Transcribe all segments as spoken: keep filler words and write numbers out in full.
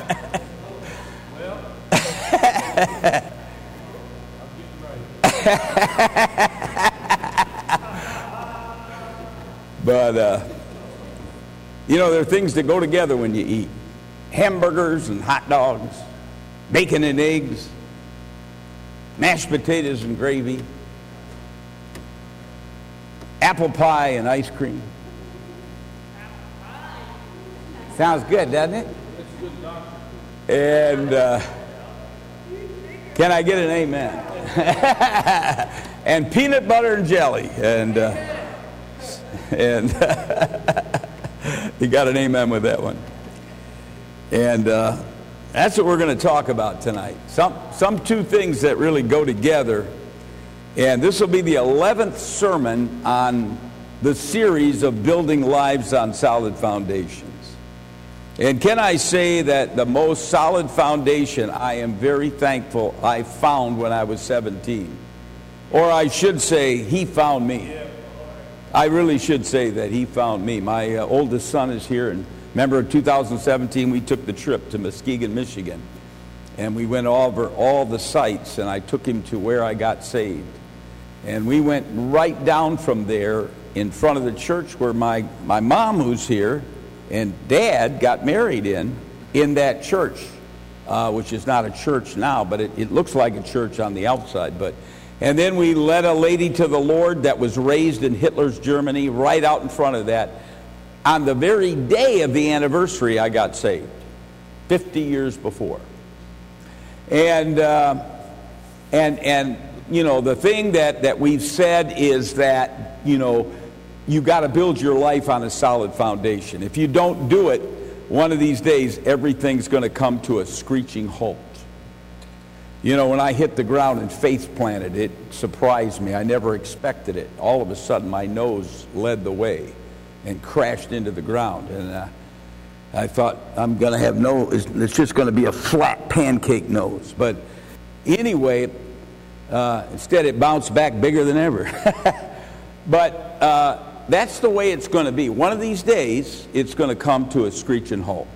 But, uh, you know, there are things that go together when you eat. Hamburgers and hot dogs, bacon and eggs, mashed potatoes and gravy, apple pie and ice cream. Sounds good, doesn't it? And uh, can I get an amen? And peanut butter and jelly. And uh, and you got an amen with that one. And uh, that's what we're going to talk about tonight. Some some two things that really go together. And this will be the eleventh sermon on the series of building lives on solid foundations. And can I say that the most solid foundation I am very thankful I found when I was seventeen. Or I should say, he found me. I really should say that he found me. My uh, oldest son is here, and remember in two thousand seventeen we took the trip to Muskegon, Michigan. And we went over all the sites, and I took him to where I got saved. And we went right down from there in front of the church where my, my mom, who's here, and Dad got married in, in that church, uh, which is not a church now, but it, it looks like a church on the outside. But and then we led a lady to the Lord that was raised in Hitler's Germany, right out in front of that. On the very day of the anniversary, I got saved, fifty years before. And uh, and and you know, the thing that that we've said is that, you know, you got to build your life on a solid foundation. If you don't do it, one of these days, everything's going to come to a screeching halt. You know, when I hit the ground and faith planted, it surprised me. I never expected it. All of a sudden, my nose led the way and crashed into the ground. And uh, I thought, I'm going to have no, it's, it's just going to be a flat pancake nose. But anyway, uh, instead it bounced back bigger than ever. But uh, that's the way it's going to be. One of these days, it's going to come to a screeching halt.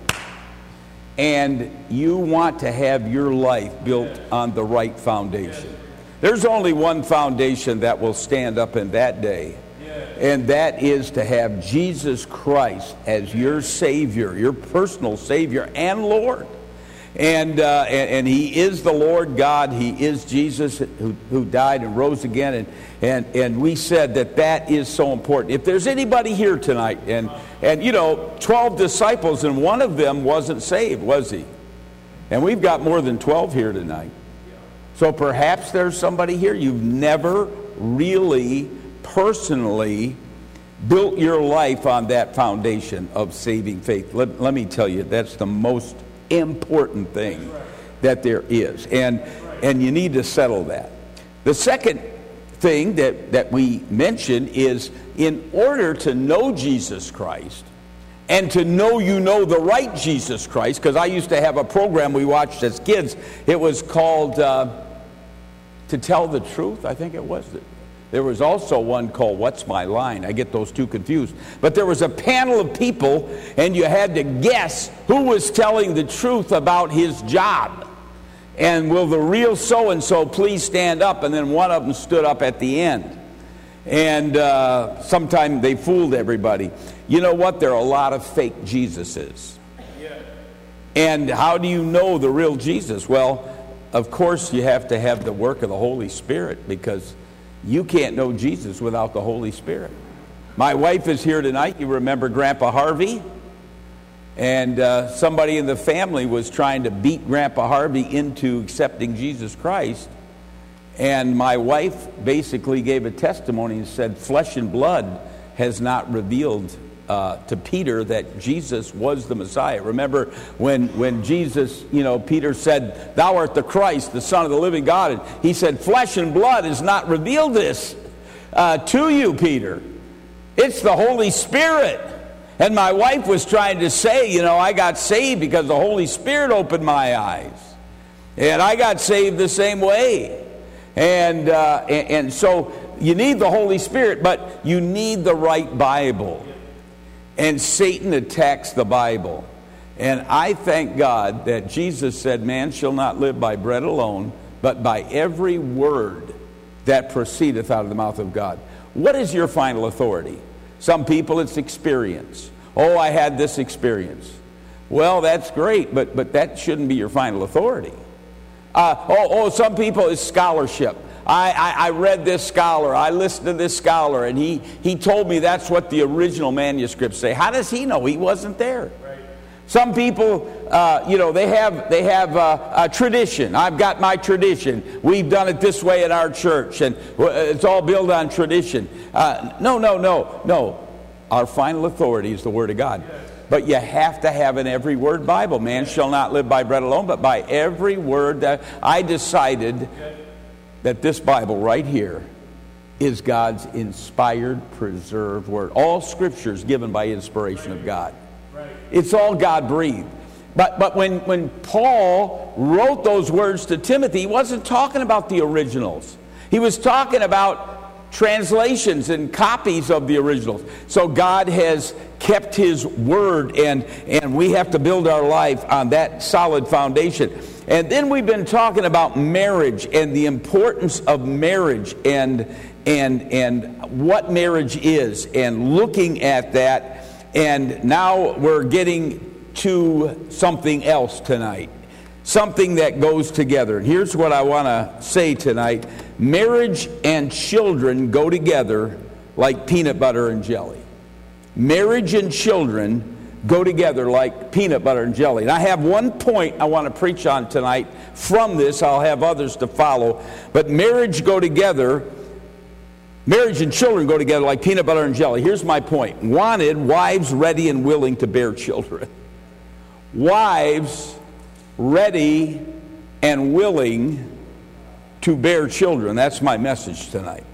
And you want to have your life built on the right foundation. There's only one foundation that will stand up in that day, and that is to have Jesus Christ as your Savior, your personal Savior and Lord. And, uh, and and He is the Lord God. He is Jesus who, who died and rose again. And, and and we said that that is so important. If there's anybody here tonight, and and you know, twelve disciples, and one of them wasn't saved, was he? And we've got more than twelve here tonight. So perhaps there's somebody here, you've never really personally built your life on that foundation of saving faith. Let, let me tell you, that's the most important thing that there is, and and you need to settle that. The second thing that that we mentioned is, in order to know Jesus Christ and to know you know the right Jesus Christ, because I used to have a program we watched as kids. It was called uh, To Tell the Truth, I think it was. There was also one called What's My Line? I get those two confused. But there was a panel of people, and you had to guess who was telling the truth about his job. And will the real so-and-so please stand up? And then one of them stood up at the end. And uh, sometimes they fooled everybody. You know what? There are a lot of fake Jesuses. Yeah. And how do you know the real Jesus? Well, of course you have to have the work of the Holy Spirit, because you can't know Jesus without the Holy Spirit. My wife is here tonight. You remember Grandpa Harvey? And uh, somebody in the family was trying to beat Grandpa Harvey into accepting Jesus Christ. And my wife basically gave a testimony and said, flesh and blood has not revealed uh, to Peter that Jesus was the Messiah. Remember when, when Jesus, you know, Peter said, thou art the Christ, the Son of the living God. And he said, flesh and blood has not revealed this uh, to you, Peter. It's the Holy Spirit. And my wife was trying to say, you know, I got saved because the Holy Spirit opened my eyes. And I got saved the same way. And, uh, and, and so you need the Holy Spirit, but you need the right Bible. And Satan attacks the Bible. And I thank God that Jesus said, man shall not live by bread alone, but by every word that proceedeth out of the mouth of God. What is your final authority? Some people, it's experience. Oh, I had this experience. Well, that's great, but, but that shouldn't be your final authority. Uh, oh, oh, some people, it's scholarship. I, I, I read this scholar, I listened to this scholar, and he, he told me that's what the original manuscripts say. How does he know? He wasn't there. Right. Some people, uh, you know, they have they have uh, a tradition. I've got my tradition. We've done it this way at our church, and it's all built on tradition. Uh, no, no, no, no. Our final authority is the Word of God. Yes. But you have to have an every word Bible. Man shall not live by bread alone, but by every word that I decided that this Bible right here is God's inspired, preserved word. All Scripture is given by inspiration of God. It's all God-breathed. But but when, when Paul wrote those words to Timothy, he wasn't talking about the originals. He was talking about translations and copies of the originals. So God has kept His word, and, and we have to build our life on that solid foundation. And then we've been talking about marriage and the importance of marriage and and and what marriage is, and looking at that. And now we're getting to something else tonight, something that goes together. And here's what I want to say tonight: marriage and children go together like peanut butter and jelly. Marriage and children go together like peanut butter and jelly. And I have one point I want to preach on tonight from this. I'll have others to follow. But marriage go together, marriage and children go together like peanut butter and jelly. Here's my point. Wanted, wives ready and willing to bear children. Wives ready and willing to bear children. That's my message tonight.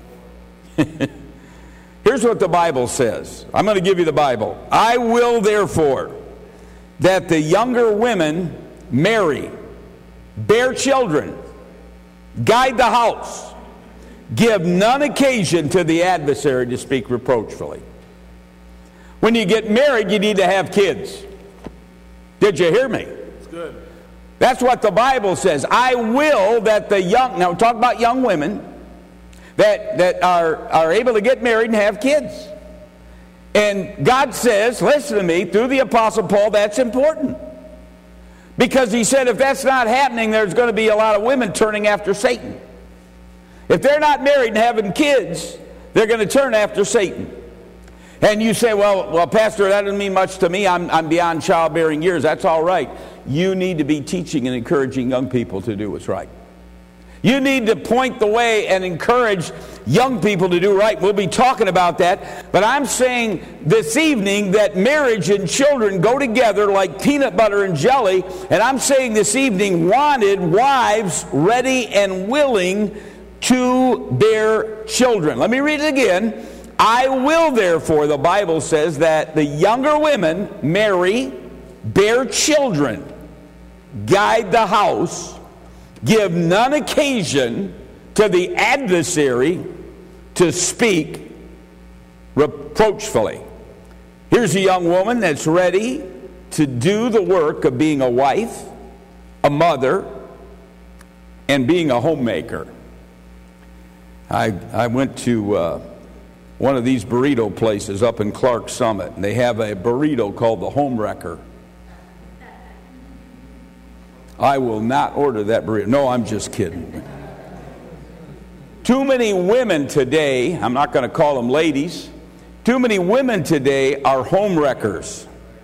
Here's what the Bible says. I'm going to give you the Bible. I will therefore that the younger women marry, bear children, guide the house, give none occasion to the adversary to speak reproachfully. When you get married, you need to have kids. Did you hear me? It's good. That's what the Bible says. I will that the young, now talk about young women, that, that are, are able to get married and have kids. And God says, listen to me, through the Apostle Paul, that's important. Because he said if that's not happening, there's going to be a lot of women turning after Satan. If they're not married and having kids, they're going to turn after Satan. And you say, well, well, Pastor, that doesn't mean much to me. I'm, I'm beyond childbearing years. That's all right. You need to be teaching and encouraging young people to do what's right. You need to point the way and encourage young people to do right. We'll be talking about that. But I'm saying this evening that marriage and children go together like peanut butter and jelly. And I'm saying this evening, wanted wives ready and willing to bear children. Let me read it again. I will therefore, the Bible says, that the younger women marry, bear children, guide the house, give none occasion to the adversary to speak reproachfully. Here's a young woman that's ready to do the work of being a wife, a mother, and being a homemaker. I, I went to uh, one of these burrito places up in Clark Summit, and they have a burrito called the Home Wrecker. I will not order that burrito. No, I'm just kidding. Too many women today, I'm not going to call them ladies, too many women today are home wreckers.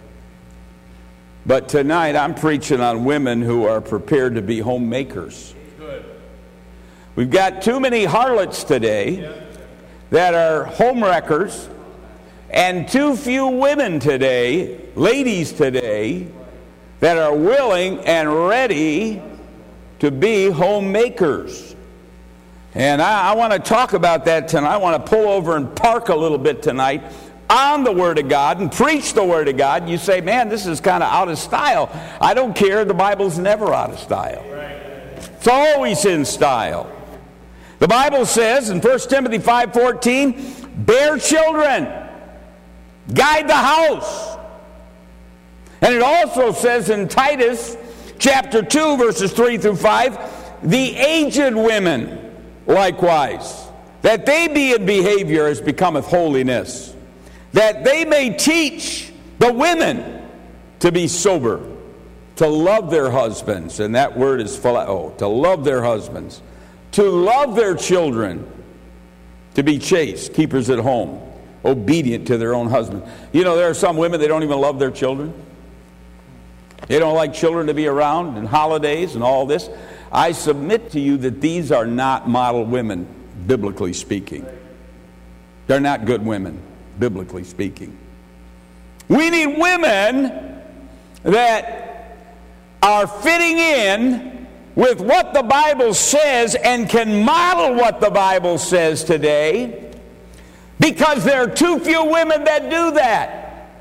But tonight I'm preaching on women who are prepared to be homemakers. Good. We've got too many harlots today yeah. that are home wreckers, and too few women today, ladies today, that are willing and ready to be homemakers. And I, I want to talk about that tonight. I want to pull over and park a little bit tonight on the Word of God and preach the Word of God. You say, man, this is kind of out of style. I don't care. The Bible's never out of style. It's always in style. The Bible says in First Timothy five fourteen, bear children, guide the house. And it also says in Titus chapter two, verses three through five, the aged women likewise, that they be in behavior as becometh holiness, that they may teach the women to be sober, to love their husbands, and that word is phileo, to love their husbands, to love their children, to be chaste, keepers at home, obedient to their own husband. You know, there are some women, they don't even love their children. They don't like children to be around and holidays and all this. I submit to you that these are not model women, biblically speaking. They're not good women, biblically speaking. We need women that are fitting in with what the Bible says and can model what the Bible says today, because there are too few women that do that.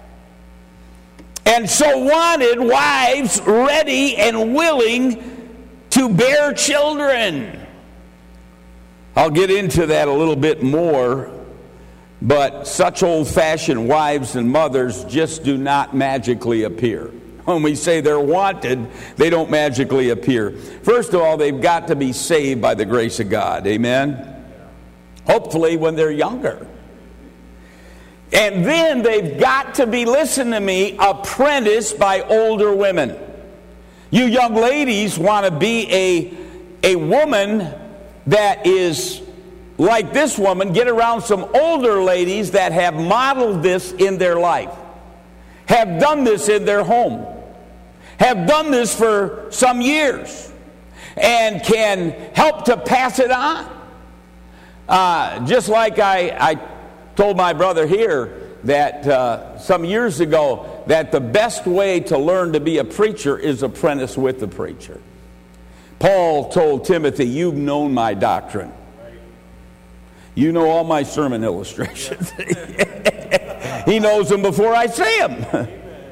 And so wanted wives ready and willing to bear children. I'll get into that a little bit more, but such old-fashioned wives and mothers just do not magically appear. When we say they're wanted, they don't magically appear. First of all, they've got to be saved by the grace of God. Amen? Hopefully when they're younger. And then they've got to be, listen to me, apprenticed by older women. You young ladies want to be a, a woman that is like this woman. Get around some older ladies that have modeled this in their life, have done this in their home, have done this for some years, and can help to pass it on. Uh, just like I... I told my brother here that uh, some years ago that the best way to learn to be a preacher is apprentice with the preacher. Paul told Timothy, you've known my doctrine. You know all my sermon illustrations. He knows them before I say them.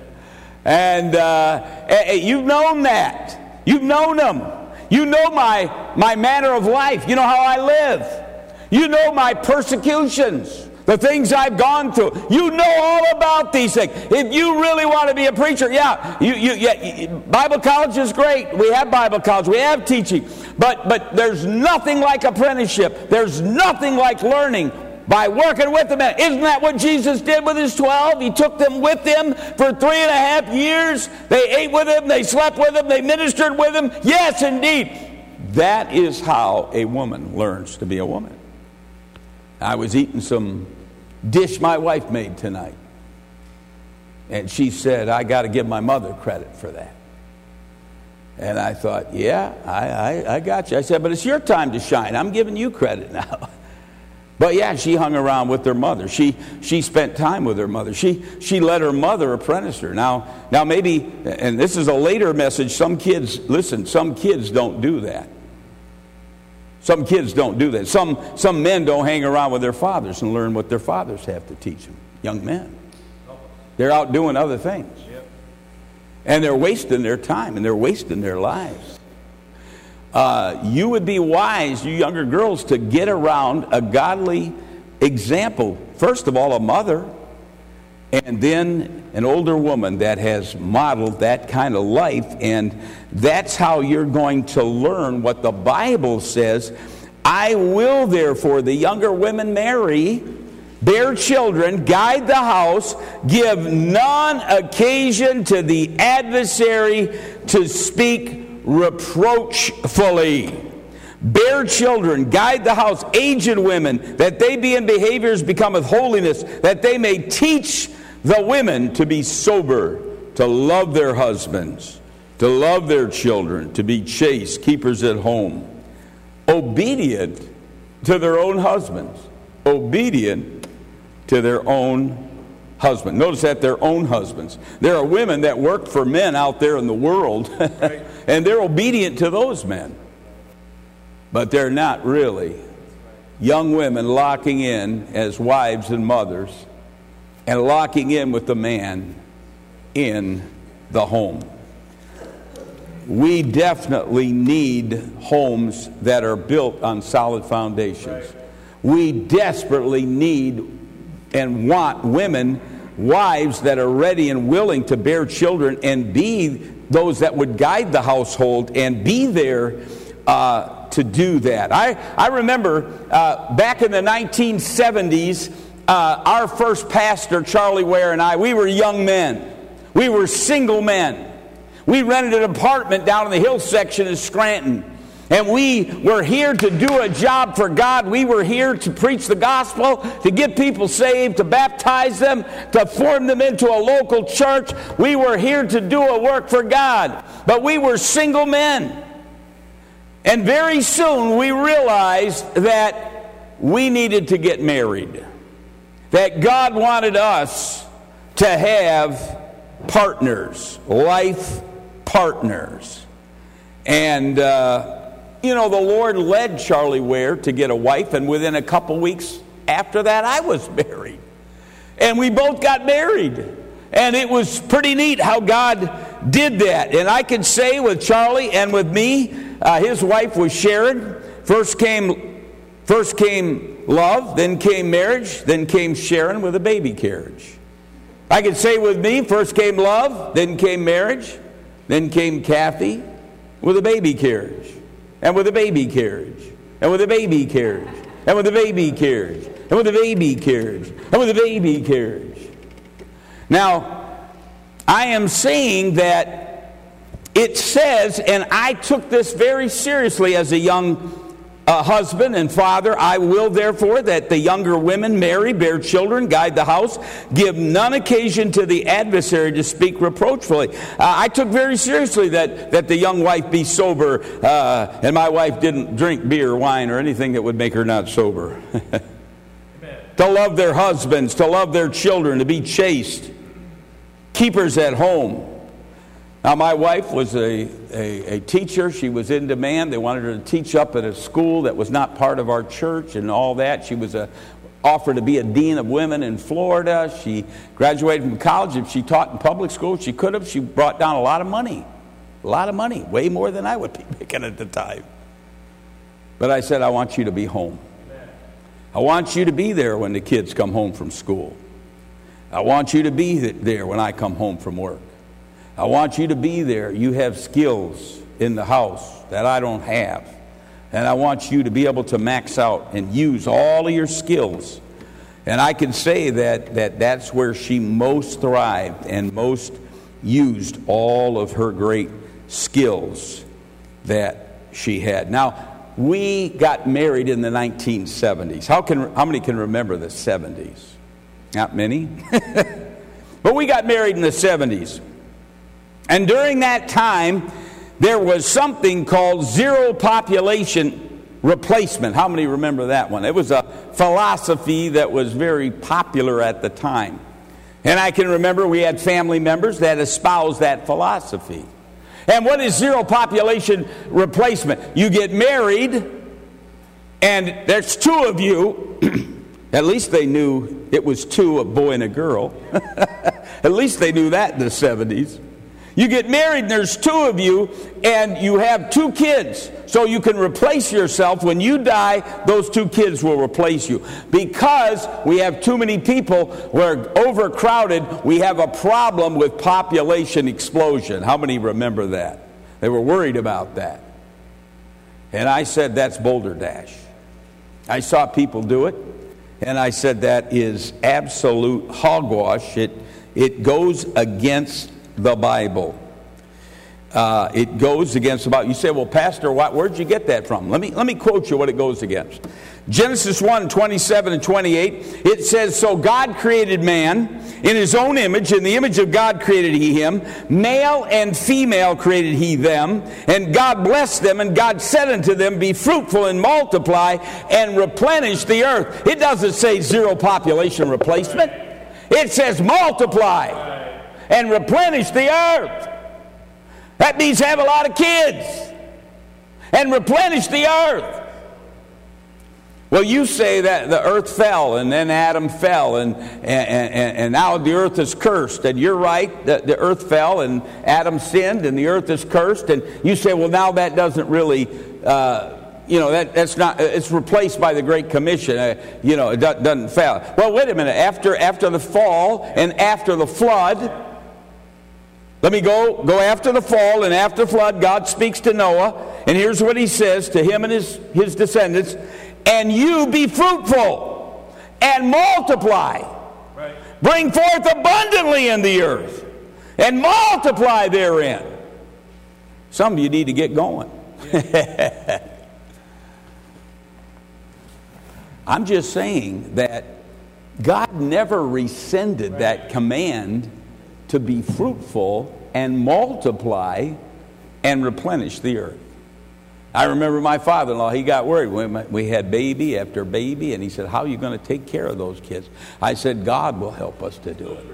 And uh, you've known that. You've known them. You know my, my manner of life. You know how I live. You know my persecutions. The things I've gone through. You know all about these things. If you really want to be a preacher, yeah, you, you, yeah, Bible college is great. We have Bible college. We have teaching. But, but there's nothing like apprenticeship. There's nothing like learning by working with the men. Isn't that what Jesus did with his twelve? He took them with him for three and a half years. They ate with him. They slept with him. They ministered with him. Yes, indeed. That is how a woman learns to be a woman. I was eating some dish my wife made tonight. And she said, I got to give my mother credit for that. And I thought, yeah, I, I, I got you. I said, but it's your time to shine. I'm giving you credit now. But yeah, she hung around with her mother. She she spent time with her mother. She she let her mother apprentice her. Now, now maybe, and this is a later message, some kids, listen, some kids don't do that. Some kids don't do that. Some, some men don't hang around with their fathers and learn what their fathers have to teach them. Young men. They're out doing other things. And they're wasting their time and they're wasting their lives. Uh, you would be wise, you younger girls, to get around a godly example. First of all, a mother, and then an older woman that has modeled that kind of life, and that's how you're going to learn what the Bible says. I will therefore, the younger women marry, bear children, guide the house, give none occasion to the adversary to speak reproachfully. Bear children, guide the house, aged women, that they be in behaviors becometh holiness, that they may teach the women to be sober, to love their husbands, to love their children, to be chaste, keepers at home, obedient to their own husbands, obedient to their own husband. Notice that their own husbands. There are women that work for men out there in the world, right, and they're obedient to those men. But they're not really young women locking in as wives and mothers and locking in with the man in the home. We definitely need homes that are built on solid foundations. We desperately need and want women wives that are ready and willing to bear children and be those that would guide the household and be there uh, to do that. I, I remember uh, back in the nineteen seventies, uh, our first pastor, Charlie Ware, and I, we were young men. We were single men. We rented an apartment down in the hill section of Scranton. And we were here to do a job for God. We were here to preach the gospel, to get people saved, to baptize them, to form them into a local church. We were here to do a work for God. But we were single men. And very soon we realized that we needed to get married. That God wanted us to have partners, life partners. And, uh, you know, the Lord led Charlie Ware to get a wife, and within a couple weeks after that, I was married. And we both got married. And it was pretty neat how God did that. And I can say with Charlie and with me, uh, his wife was Sharon. First came, first came love, then came marriage, then came Sharon with a baby carriage. I can say with me, first came love, then came marriage, then came Kathy with a baby carriage. And with a baby carriage, and with a baby carriage, and with a baby carriage, and with a baby carriage, and with a baby carriage. Now, I am saying that it says, and I took this very seriously as a young uh, husband and father, I will therefore that the younger women marry, bear children, guide the house, give none occasion to the adversary to speak reproachfully. Uh, I took very seriously that, that the young wife be sober, uh, and my wife didn't drink beer, wine, or anything that would make her not sober. To love their husbands, to love their children, to be chaste, keepers at home. Now, my wife was a, a, a teacher. She was in demand. They wanted her to teach up at a school that was not part of our church and all that. She was a, offered to be a dean of women in Florida. She graduated from college. If she taught in public school, she could have. She brought down a lot of money. A lot of money. Way more than I would be making at the time. But I said, I want you to be home. I want you to be there when the kids come home from school. I want you to be there when I come home from work. I want you to be there. You have skills in the house that I don't have. And I want you to be able to max out and use all of your skills. And I can say that, that that's where she most thrived and most used all of her great skills that she had. Now, we got married in the nineteen seventies. How can how many can remember the seventies? Not many. But we got married in the seventies. And during that time, there was something called zero population replacement. How many remember that one? It was a philosophy that was very popular at the time. And I can remember we had family members that espoused that philosophy. And what is zero population replacement? You get married, and there's two of you. At least they knew it was two, a boy and a girl. At least they knew that in the seventies. You get married and there's two of you and you have two kids. So you can replace yourself. When you die, those two kids will replace you. Because we have too many people, we're overcrowded, we have a problem with population explosion. How many remember that? They were worried about that. And I said, that's Boulder Dash. I saw people do it. And I said, that is absolute hogwash. It, it goes against the Bible. Uh, it goes against the Bible. You say, well, Pastor, what, where'd you get that from? Let me, let me quote you what it goes against. Genesis one, twenty-seven and twenty-eight, it says, so God created man in his own image. In the image of God created he him. Male and female created he them. And God blessed them, and God said unto them, be fruitful and multiply and replenish the earth. It doesn't say zero population replacement. It says multiply and replenish the earth. That means have a lot of kids and replenish the earth. Well, you say that the earth fell and then Adam fell and, and, and, and now the earth is cursed. And you're right, the, the earth fell and Adam sinned and the earth is cursed. And you say, well, now that doesn't really, uh, you know, that, that's not, it's replaced by the Great Commission. Uh, you know, it do, doesn't fail. Well, wait a minute. After, after the fall and after the flood, let me go, go after the fall and after flood, God speaks to Noah. And here's what he says to him and his, his descendants. And you be fruitful and multiply. Right. Bring forth abundantly in the earth and multiply therein. Some of you need to get going. Yeah. I'm just saying that God never rescinded that command to be fruitful and multiply and replenish the earth. I remember my father-in-law, he got worried when we had baby after baby, and he said, how are you going to take care of those kids? I said, God will help us to do it.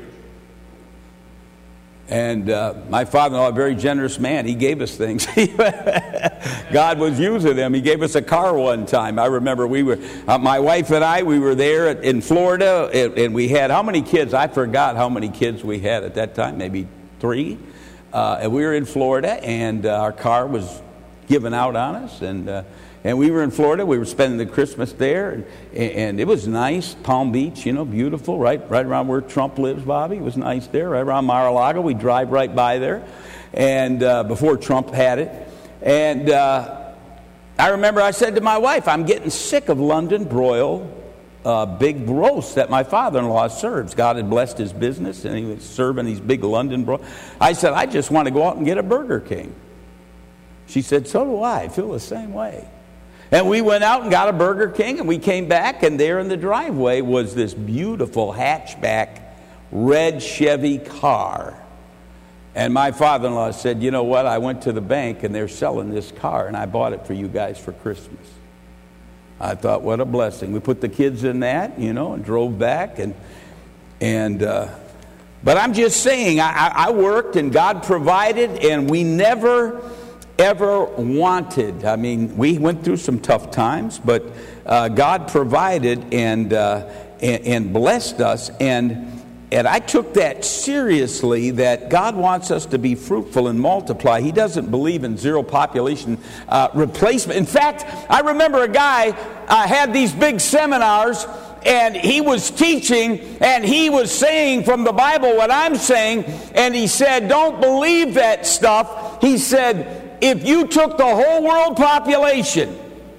And uh, my father-in-law, a very generous man, he gave us things. God was using them. He gave us a car one time. I remember we were, uh, my wife and I, we were there at, in Florida, and, and we had, how many kids? I forgot how many kids we had at that time, maybe three. Uh, and we were in Florida, and uh, our car was given out on us, and uh, and we were in Florida. We were spending the Christmas there, and, and it was nice. Palm Beach, you know, beautiful, right right around where Trump lives, Bobby. It was nice there, right around Mar-a-Lago. We drive right by there, and uh, before Trump had it. And uh, I remember I said to my wife, I'm getting sick of London broil uh, big roasts that my father-in-law serves. God had blessed his business, and he was serving these big London broil. I said, I just want to go out and get a Burger King. She said, so do I. I feel the same way. And we went out and got a Burger King, and we came back, and there in the driveway was this beautiful hatchback red Chevy car. And my father-in-law said, you know what, I went to the bank, and they're selling this car, and I bought it for you guys for Christmas. I thought, what a blessing. We put the kids in that, you know, and drove back. and and uh, But I'm just saying, I, I worked, and God provided, and we never ever wanted. I mean, we went through some tough times, but uh, God provided and, uh, and and blessed us, and and I took that seriously. That God wants us to be fruitful and multiply. He doesn't believe in zero population uh, replacement. In fact, I remember a guy uh, had these big seminars, and he was teaching, and he was saying from the Bible what I'm saying, and he said, don't believe that stuff. He said, if you took the whole world population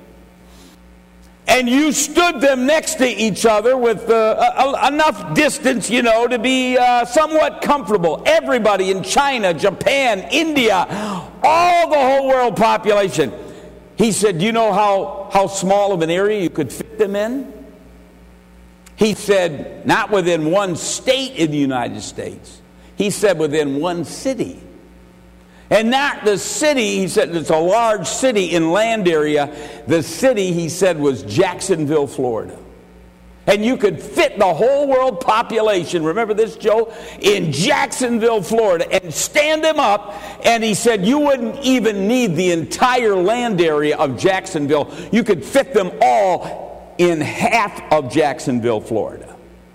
and you stood them next to each other with uh, a, enough distance, you know, to be uh, somewhat comfortable, everybody in China, Japan, India, all the whole world population, he said, do you know how, how small of an area you could fit them in? He said, not within one state in the United States. He said within one city. And not the city, he said, it's a large city in land area. The city, he said, was Jacksonville, Florida. And you could fit the whole world population, remember this, Joe, in Jacksonville, Florida, and stand them up. And he said you wouldn't even need the entire land area of Jacksonville. You could fit them all in half of Jacksonville, Florida.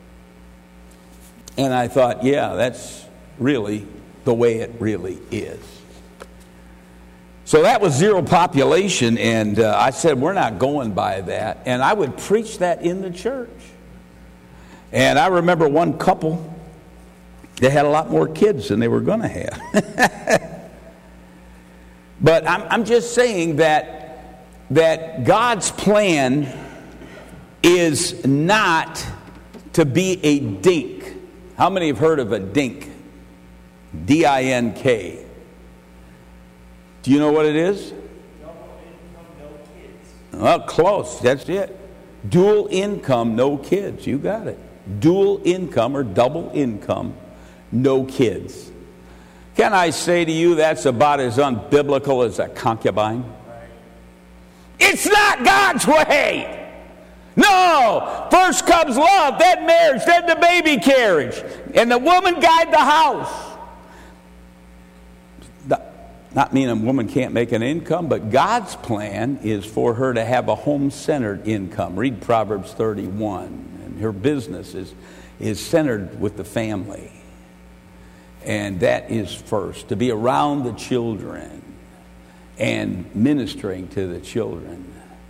And I thought, yeah, that's really the way it really is. So that was zero population, and uh, I said, we're not going by that. And I would preach that in the church. And I remember one couple, they had a lot more kids than they were going to have. But I'm, I'm just saying that, that God's plan is not to be a dink. How many have heard of a dink? D I N K. Do you know what it is? Double income, no kids. Well, close. That's it. Dual income, no kids. You got it. Dual income or double income, no kids. Can I say to you that's about as unbiblical as a concubine? Right. It's not God's way. No. First comes love, then marriage, then the baby carriage. And the woman guide the house. Not mean a woman can't make an income, but God's plan is for her to have a home-centered income. Read Proverbs thirty-one. And her business is, is centered with the family. And that is first. To be around the children and ministering to the children.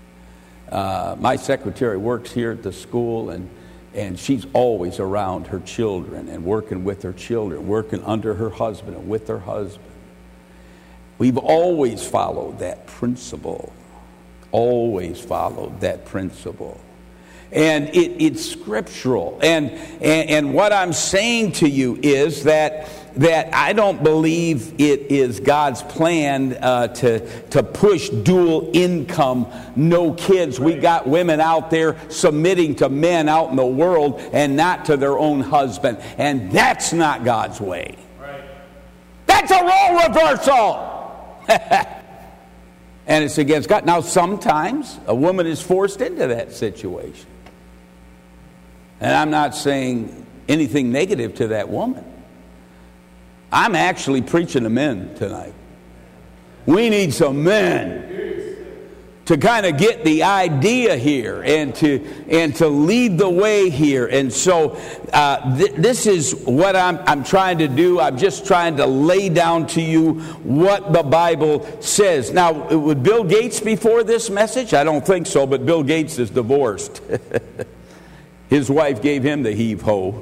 Uh, my secretary works here at the school, and, and she's always around her children and working with her children, working under her husband and with her husband. We've always followed that principle. Always followed that principle. And it, it's scriptural. And, and and what I'm saying to you is that that I don't believe it is God's plan uh, to, to push dual income, no kids. We got women out there submitting to men out in the world and not to their own husband. And that's not God's way. Right. That's a role reversal. And it's against God. Now, sometimes a woman is forced into that situation. And I'm not saying anything negative to that woman. I'm actually preaching to men tonight. We need some men to kind of get the idea here and to and to lead the way here. And so uh, th- this is what I'm, I'm trying to do. I'm just trying to lay down to you what the Bible says. Now, would Bill Gates be for this message? I don't think so, but Bill Gates is divorced. His wife gave him the heave-ho.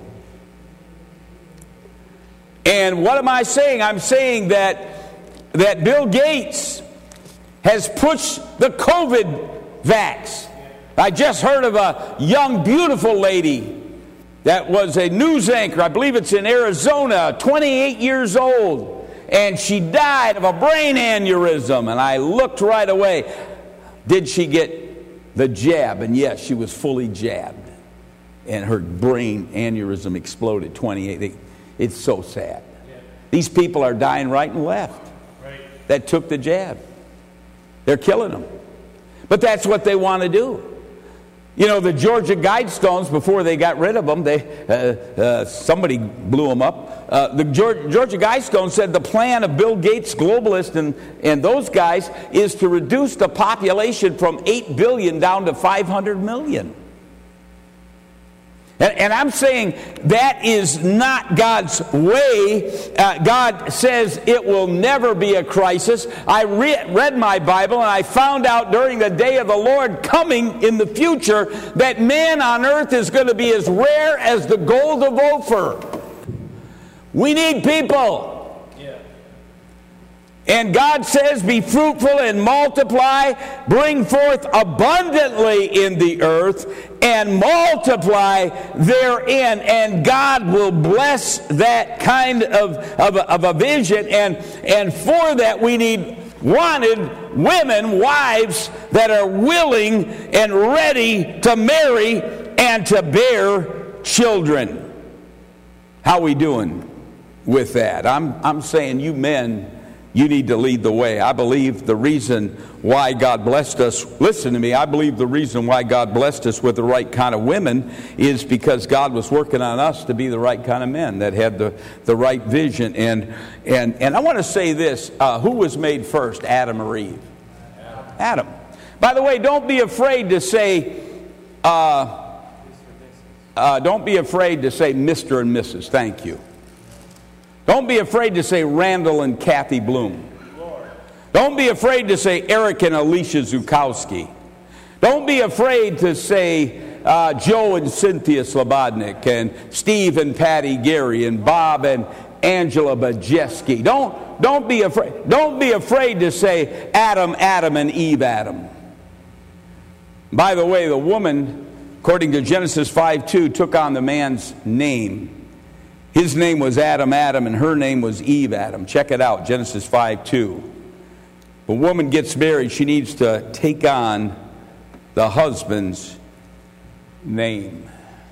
And what am I saying? I'm saying that, that Bill Gates has pushed the COVID vax. I just heard of a young, beautiful lady that was a news anchor. I believe it's in Arizona, twenty-eight years old. And she died of a brain aneurysm. And I looked right away. Did she get the jab? And yes, she was fully jabbed. And her brain aneurysm exploded, twenty-eight. It's so sad. These people are dying right and left that took the jab. They're killing them. But that's what they want to do. You know, the Georgia Guidestones, before they got rid of them, they uh, uh, somebody blew them up. Uh, the Georgia, Georgia Guidestones said the plan of Bill Gates, globalists, and, and those guys is to reduce the population from eight billion down to five hundred million. And I'm saying that is not God's way. Uh, God says it will never be a crisis. I re- read my Bible and I found out during the day of the Lord coming in the future that man on earth is going to be as rare as the gold of Ophir. We need people. And God says, be fruitful and multiply, bring forth abundantly in the earth, and multiply therein. And God will bless that kind of, of, a, of a vision. And, and for that we need wanted women, wives, that are willing and ready to marry and to bear children. How we doing with that? I'm, I'm saying you men, you need to lead the way. I believe the reason why God blessed us, listen to me, I believe the reason why God blessed us with the right kind of women is because God was working on us to be the right kind of men that had the, the right vision. And and and I want to say this, uh, who was made first, Adam or Eve? Adam. Adam. By the way, don't be afraid to say, uh, uh, don't be afraid to say Mister and Missus Thank you. Don't be afraid to say Randall and Kathy Bloom. Don't be afraid to say Eric and Alicia Zukowski. Don't be afraid to say uh, Joe and Cynthia Slobodnik and Steve and Patty Gary and Bob and Angela Bajeski. Don't, don't, be afraid, don't be afraid to say Adam, Adam, and Eve, Adam. By the way, the woman, according to Genesis five two, took on the man's name. His name was Adam, Adam, and her name was Eve, Adam. Check it out, Genesis five two. When a woman gets married, she needs to take on the husband's name.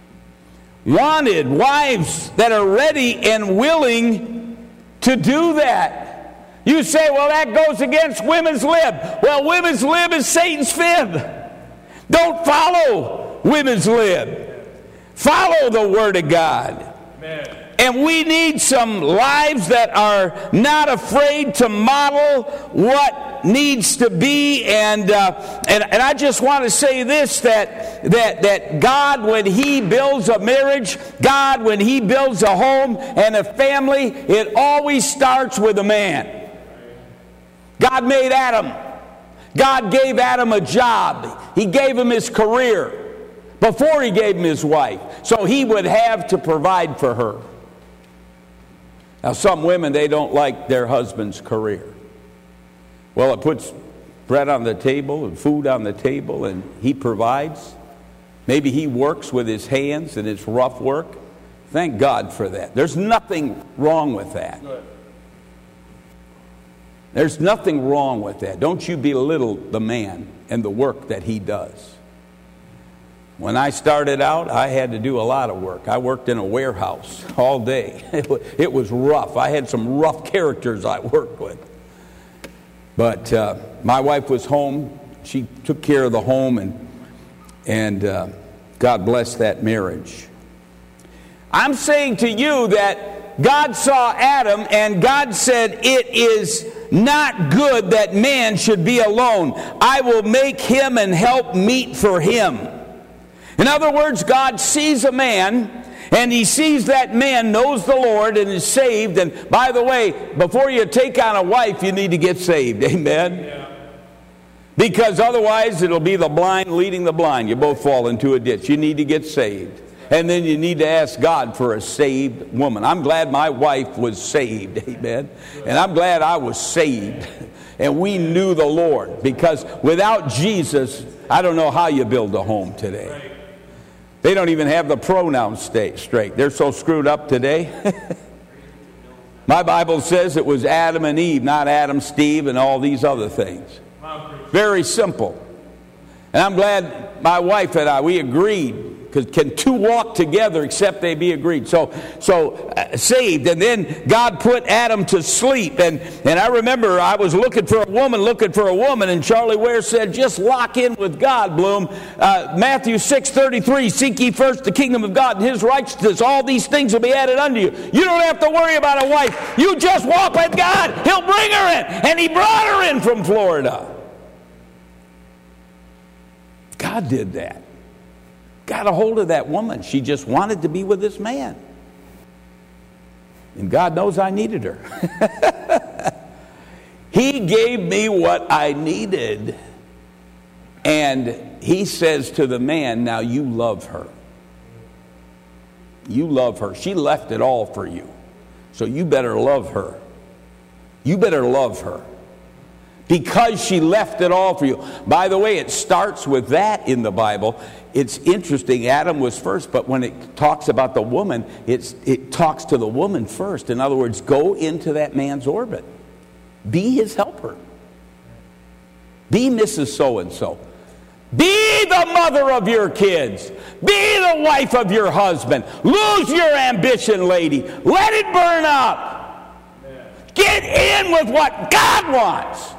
Wanted wives that are ready and willing to do that. You say, well, that goes against women's lib. Well, women's lib is Satan's fib. Don't follow women's lib. Follow the Word of God. Amen. And we need some lives that are not afraid to model what needs to be. And uh, and, and I just want to say this, that, that, that God, when He builds a marriage, God, when He builds a home and a family, it always starts with a man. God made Adam. God gave Adam a job. He He gave him his career before he gave him his wife. So he would have to provide for her. Now some women, they don't like their husband's career. Well, it puts bread on the table and food on the table, and he provides. Maybe he works with his hands and it's rough work. Thank God for that. There's nothing wrong with that. There's nothing wrong with that. Don't you belittle the man and the work that he does. When I started out, I had to do a lot of work. I worked in a warehouse all day. It was rough. I had some rough characters I worked with. But uh, my wife was home. She took care of the home, and and uh, God bless that marriage. I'm saying to you that God saw Adam, and God said, it is not good that man should be alone. I will make him and help meet for him. In other words, God sees a man, and he sees that man knows the Lord and is saved. And by the way, before you take on a wife, you need to get saved. Amen? Yeah. Because otherwise, it'll be the blind leading the blind. You both fall into a ditch. You need to get saved. And then you need to ask God for a saved woman. I'm glad my wife was saved. Amen? And I'm glad I was saved. And we knew the Lord. Because without Jesus, I don't know how you build a home today. They don't even have the pronouns straight. They're so screwed up today. My Bible says it was Adam and Eve, not Adam, Steve, and all these other things. Very simple. And I'm glad my wife and I, we agreed. Because can two walk together except they be agreed? So, so uh, saved. And then God put Adam to sleep. And, and I remember I was looking for a woman, looking for a woman. And Charlie Ware said, just lock in with God, Bloom. Uh, Matthew six thirty-three, seek ye first the kingdom of God and his righteousness. All these things will be added unto you. You don't have to worry about a wife. You just walk with God. He'll bring her in. And he brought her in from Florida. God did that. Got a hold of that woman. She just wanted to be with this man. And God knows I needed her. He gave me what I needed. And he says to the man, now you love her. You love her. She left it all for you. So you better love her. You better love her. Because she left it all for you. By the way, it starts with that in the Bible. It's interesting, Adam was first, but when it talks about the woman, it's, it talks to the woman first. In other words, go into that man's orbit. Be his helper. Be Missus So-and-so. Be the mother of your kids. Be the wife of your husband. Lose your ambition, lady. Let it burn up. Get in with what God wants.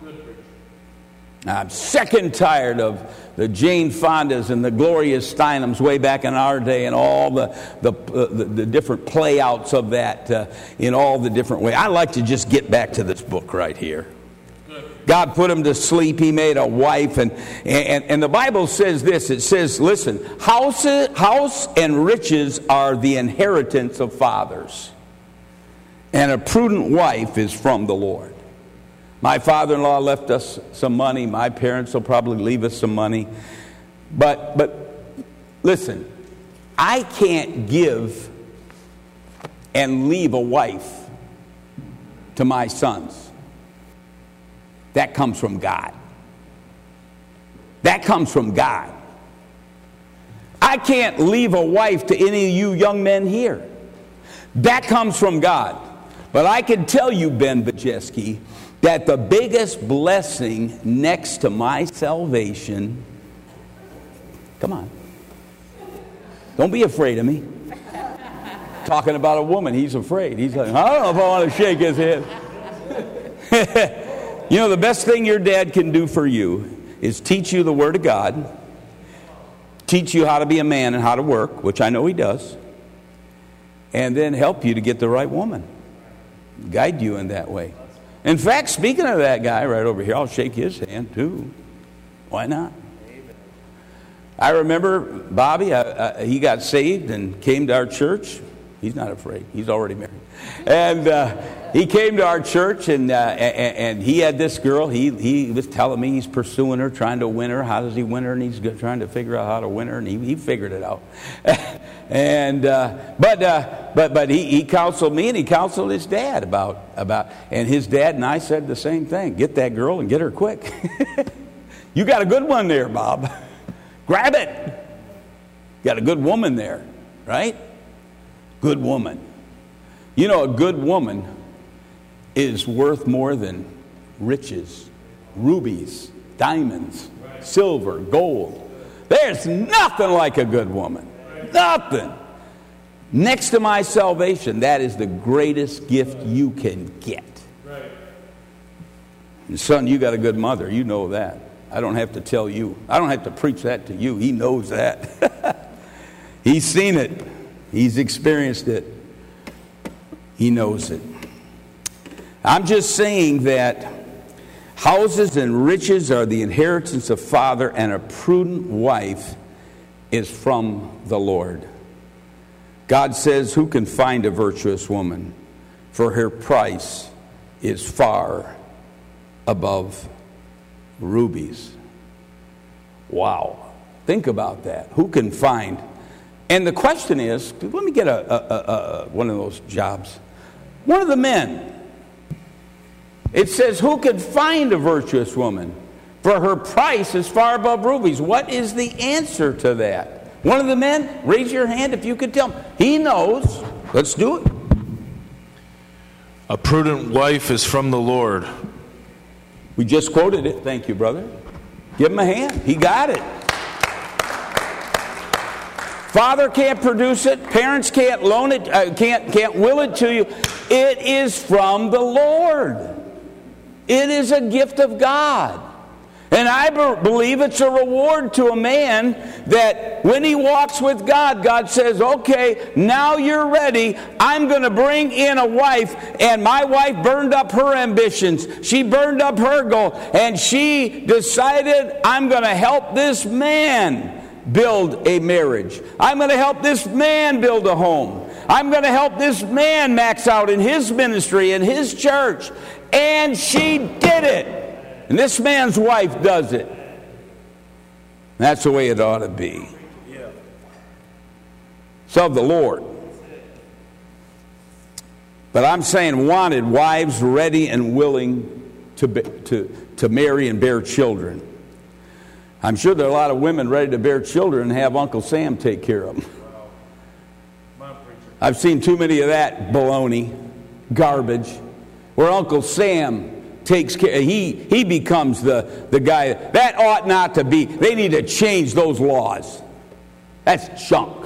I'm sick and tired of the Jane Fondas and the Gloria Steinems way back in our day and all the the, uh, the, the different playouts of that uh, in all the different ways. I like to just get back to this book right here. God put him to sleep. He made a wife. And, and, and the Bible says this. It says, listen, house, house and riches are the inheritance of fathers. And a prudent wife is from the Lord. My father-in-law left us some money. My parents will probably leave us some money. But, but listen, I can't give and leave a wife to my sons. That comes from God. That comes from God. I can't leave a wife to any of you young men here. That comes from God. But I can tell you, Ben Bajeski, that the biggest blessing next to my salvation, come on, don't be afraid of me. Talking about a woman, he's afraid. He's like, I don't know if I want to shake his head. You know, the best thing your dad can do for you is teach you the Word of God, teach you how to be a man and how to work, which I know he does, and then help you to get the right woman, guide you in that way. In fact, speaking of that guy right over here, I'll shake his hand too. Why not? I remember Bobby, uh, uh, he got saved and came to our church. He's not afraid. He's already married. And uh, he came to our church, and, uh, and and he had this girl. He he was telling me he's pursuing her, trying to win her. How does he win her? And he's trying to figure out how to win her, and he, he figured it out. and uh, but uh, but but he, he counseled me, and he counseled his dad about about. And his dad and I said the same thing: get that girl and get her quick. You got a good one there, Bob. Grab it. Got a good woman there, right? Good woman. You know, a good woman is worth more than riches, rubies, diamonds, silver, gold. There's nothing like a good woman. Nothing. Next to my salvation, that is the greatest gift you can get. And son, you got a good mother. You know that. I don't have to tell you. I don't have to preach that to you. He knows that. He's seen it. He's experienced it. He knows it. I'm just saying that houses and riches are the inheritance of father, and a prudent wife is from the Lord. God says, who can find a virtuous woman? For her price is far above rubies. Wow. Think about that. Who can find? And the question is, let me get a, a, a, a one of those jobs. One of the men. It says, who could find a virtuous woman? For her price is far above rubies. What is the answer to that? One of the men, raise your hand if you could tell me. He knows. Let's do it. A prudent wife is from the Lord. We just quoted it. Thank you, brother. Give him a hand. He got it. Father can't produce it. Parents can't loan it. Uh, can't can't will it to you. It is from the Lord. It is a gift of God. And I be- believe it's a reward to a man that when he walks with God, God says, okay, now you're ready. I'm going to bring in a wife. And my wife burned up her ambitions. She burned up her goal. And she decided, I'm going to help this man build a marriage. I'm going to help this man build a home. I'm going to help this man max out in his ministry, in his church. And she did it. And this man's wife does it. That's the way it ought to be. It's of the Lord. But I'm saying wanted wives ready and willing to, be, to, to marry and bear children. I'm sure there are a lot of women ready to bear children and have Uncle Sam take care of them. I've seen too many of that baloney, garbage, where Uncle Sam takes care. He he becomes the, the guy. That ought not to be. They need to change those laws. That's junk.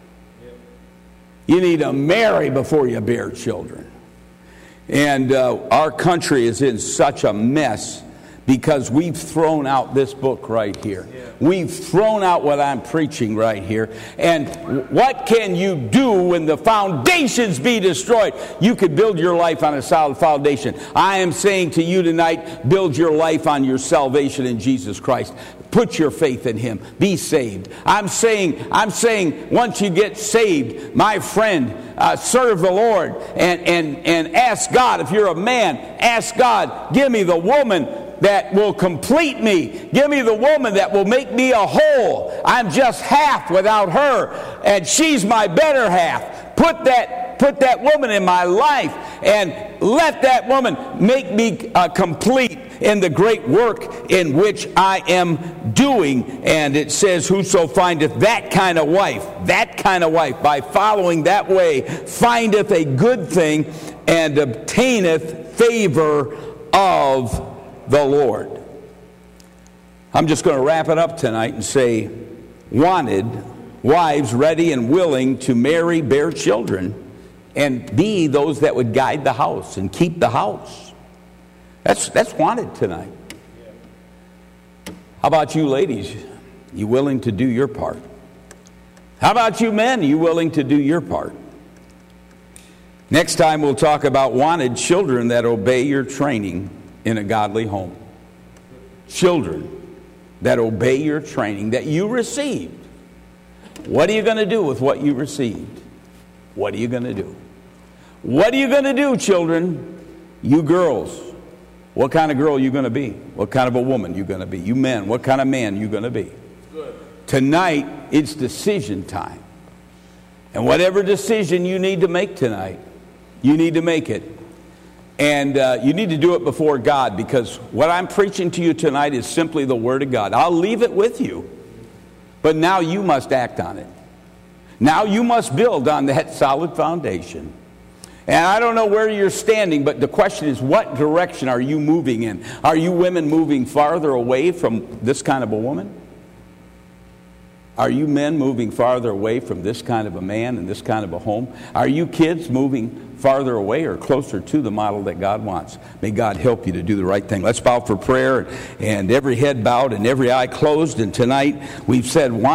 You need to marry before you bear children. And uh, our country is in such a mess because we've thrown out this book right here. We've thrown out what I'm preaching right here. And what can you do when the foundations be destroyed? You could build your life on a solid foundation. I am saying to you tonight, build your life on your salvation in Jesus Christ. Put your faith in Him. Be saved. I'm saying, I'm saying, once you get saved, my friend, uh, serve the Lord and, and, and ask God. If you're a man, ask God, give me the woman that will complete me. Give me the woman that will make me a whole. I'm just half without her, and she's my better half. Put that, put that woman in my life, and let that woman make me uh, complete in the great work in which I am doing. And it says, whoso findeth that kind of wife, that kind of wife, by following that way, findeth a good thing and obtaineth favor of the Lord. I'm just going to wrap it up tonight and say, wanted wives ready and willing to marry, bear children, and be those that would guide the house and keep the house. That's that's wanted tonight. How about you ladies? You willing to do your part? How about you men? You willing to do your part? Next time we'll talk about wanted children that obey your training in a godly home. Children that obey your training that you received. What are you going to do with what you received? What are you going to do? What are you going to do, children? You girls, what kind of girl are you going to be? What kind of a woman are you going to be? You men, what kind of man are you going to be? Good. Tonight, it's decision time. And whatever decision you need to make tonight, you need to make it. And uh, you need to do it before God, because what I'm preaching to you tonight is simply the Word of God. I'll leave it with you, but now you must act on it. Now you must build on that solid foundation. And I don't know where you're standing, but the question is, what direction are you moving in? Are you women moving farther away from this kind of a woman? Are you men moving farther away from this kind of a man and this kind of a home? Are you kids moving farther away or closer to the model that God wants? May God help you to do the right thing. Let's bow for prayer, and every head bowed and every eye closed. And tonight we've said, why